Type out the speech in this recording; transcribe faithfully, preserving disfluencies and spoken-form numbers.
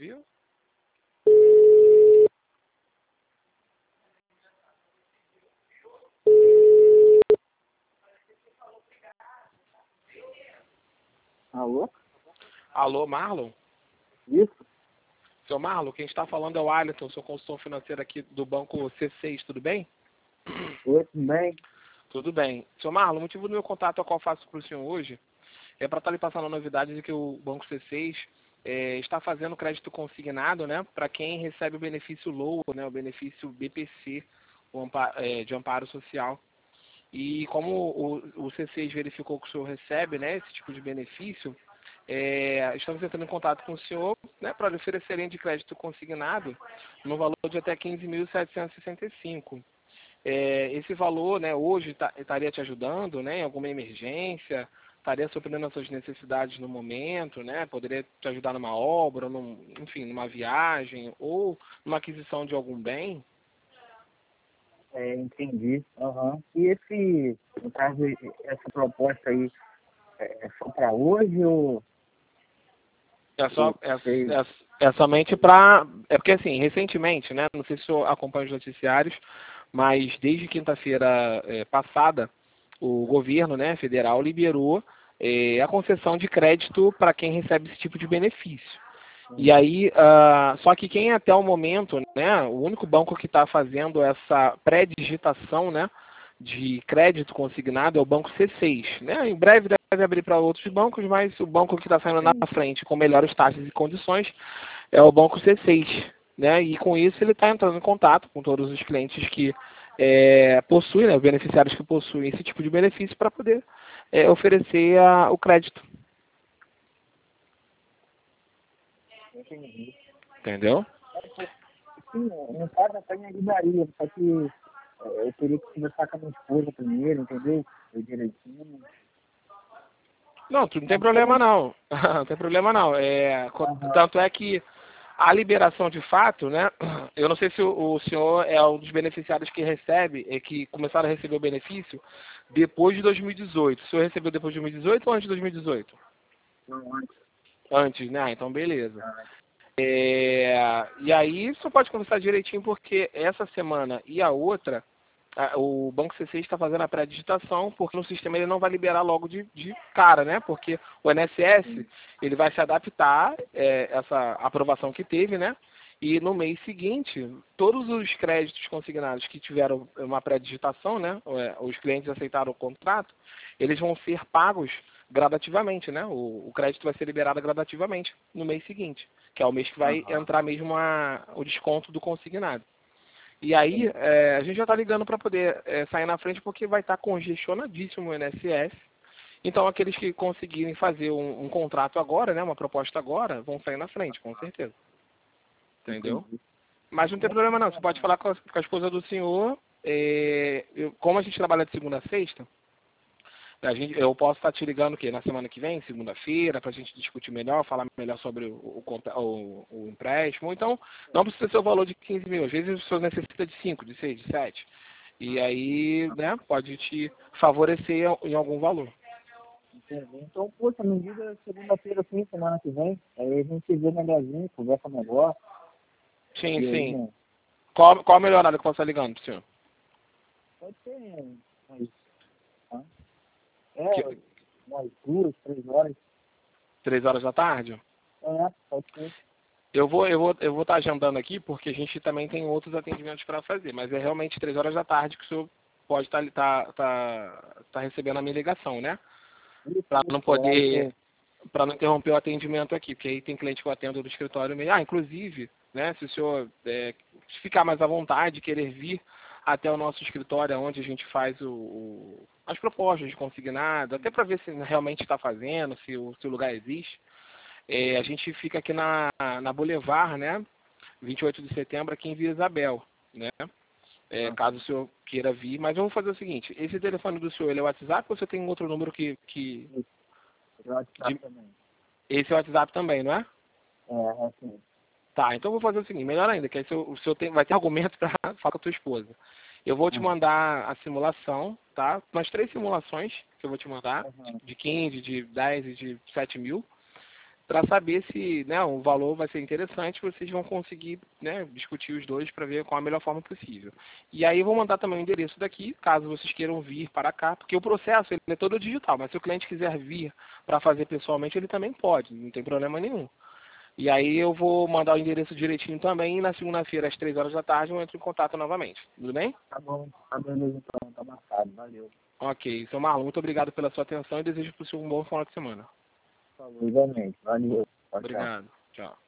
viu? Alô? Alô, Marlon? Isso? Seu Marlon, quem está falando é o Alisson, sou consultor financeiro aqui do banco C seis, tudo bem? Oi, tudo bem? Tudo bem. Seu Marlon, o motivo do meu contato ao qual faço para o senhor hoje é para estar lhe passando a novidade de que o banco C seis é, está fazendo crédito consignado, né, para quem recebe o benefício L O A, né, o benefício B P C, o amparo, é, de amparo social. E como o, o C seis verificou que o senhor recebe, né, esse tipo de benefício, é, estamos entrando em contato com o senhor, né, para lhe oferecer linha de crédito consignado no valor de até quinze mil setecentos e sessenta e cinco reais. É, esse valor, né, hoje tá, estaria te ajudando, né, em alguma emergência, estaria suprindo as suas necessidades no momento, né, poderia te ajudar numa obra, num, enfim, numa viagem ou numa aquisição de algum bem. É, entendi. Aham. E esse, no caso, essa proposta aí é só para hoje ou É só é, sei? é, é somente para é porque assim recentemente, né? Não sei se o senhor acompanha os noticiários, mas desde quinta-feira é, passada o governo, né, federal liberou é, a concessão de crédito para quem recebe esse tipo de benefício. E aí, ah, só que quem até o momento, né, o único banco que está fazendo essa pré-digitação, né, de crédito consignado é o banco C seis, né? Em breve deve abrir para outros bancos, mas o banco que está saindo na Sim. frente com melhores taxas e condições é o banco C seis, né? E com isso ele está entrando em contato com todos os clientes que é, possuem, né, beneficiários que possuem esse tipo de benefício para poder é, oferecer a, o crédito. Entendi. Entendeu? Sim, no caso até me ajudaria, só que é, eu teria que conversar com a minha esposa primeiro, entendeu? Eu direitinho. Não, tu não tem Mas problema como... não. Não tem problema não. É, co- Aham. tanto é que a liberação de fato, né? Eu não sei se o, o senhor é um dos beneficiários que recebe, é que começaram a receber o benefício depois de dois mil e dezoito. O senhor recebeu depois de dois mil e dezoito ou antes de dois mil e dezoito? Não, antes. Antes, né? Ah, então beleza. Ah, É, e aí só pode conversar direitinho porque essa semana e a outra a- o Banco C seis está fazendo a pré-digitação, porque no sistema ele não vai liberar logo de, de cara, né? Porque o I N S S ele vai se adaptar é, essa aprovação que teve, né? E no mês seguinte, todos os créditos consignados que tiveram uma pré-digitação, né? é, Os clientes aceitaram o contrato, eles vão ser pagos gradativamente, né? O, o crédito vai ser liberado gradativamente no mês seguinte, que é o mês que vai aham. entrar mesmo a, o desconto do consignado. E aí, Sim. é, a gente já está ligando para poder é, sair na frente porque vai estar congestionadíssimo o I N S S. Então, aqueles que conseguirem fazer um, um contrato agora, né, uma proposta agora, vão sair na frente, com certeza. Entendeu? Entendi. Mas não tem Não, problema não, você pode não. falar com a, com a esposa do senhor. É, eu- como a gente trabalha de segunda a sexta, a gente, eu posso estar te ligando o quê? Na semana que vem, segunda-feira, para a gente discutir melhor, falar melhor sobre o, o, contra- o- o empréstimo. Então, não precisa ser o valor de quinze mil. Às vezes o senhor necessita de cinco, de seis, de sete. E aí, né, pode te favorecer em algum valor. Entendi. Então, poxa, me diga segunda-feira, assim, semana que vem. Aí a gente vê melhorzinho, conversa melhor. Sim, E aí, sim. né? Qual, qual a melhor hora que eu posso estar ligando pro senhor? Pode ser umas, tá? Que- É, umas duas, três horas. Três horas da tarde? É, pode ser. Eu vou, eu vou, eu vou estar agendando aqui porque a gente também tem outros atendimentos para fazer, mas é realmente três horas da tarde que o senhor pode estar tá, tá, tá, tá recebendo a minha ligação, né? Isso, Para não isso, horário que poder, eu... para não interromper o atendimento aqui, porque aí tem cliente que eu atendo do escritório meio. Ah, inclusive, né, se o senhor é, ficar mais à vontade, querer vir até o nosso escritório, onde a gente faz o, o- as propostas de consignado, até para ver se realmente está fazendo, se o, se o lugar existe. É, a gente fica aqui na, na Boulevard, né? vinte e oito de setembro, aqui em Vila Isabel, né? É, Ah, caso o senhor queira vir. Mas eu vou fazer o seguinte, esse telefone do senhor, ele é o WhatsApp ou você tem outro número que... que isso. Eu WhatsApp de- também. esse é o WhatsApp também, não é? É, é assim. Tá, então eu vou fazer o seguinte, melhor ainda, que aí o senhor, o senhor tem, vai ter argumento para falar com a tua esposa. Eu vou te Aham, mandar a simulação, tá? Umas três simulações que eu vou te mandar, de aham, de quinze, de dez e de sete mil. para saber se, né, o valor vai ser interessante, vocês vão conseguir, né, discutir os dois para ver qual a melhor forma possível. E aí eu vou mandar também o endereço daqui, caso vocês queiram vir para cá, porque o processo ele é todo digital, mas se o cliente quiser vir para fazer pessoalmente, ele também pode, não tem problema nenhum. E aí eu vou mandar o endereço direitinho também, e na segunda-feira, às três horas da tarde, eu entro em contato novamente. Tudo bem? Tá bom, tá beleza então, tá marcado, valeu. Ok. Seu Marlon, muito obrigado pela sua atenção e desejo para o senhor um bom final de semana. Falou, igualmente, valeu. Tchau, tchau. Obrigado. Tchau.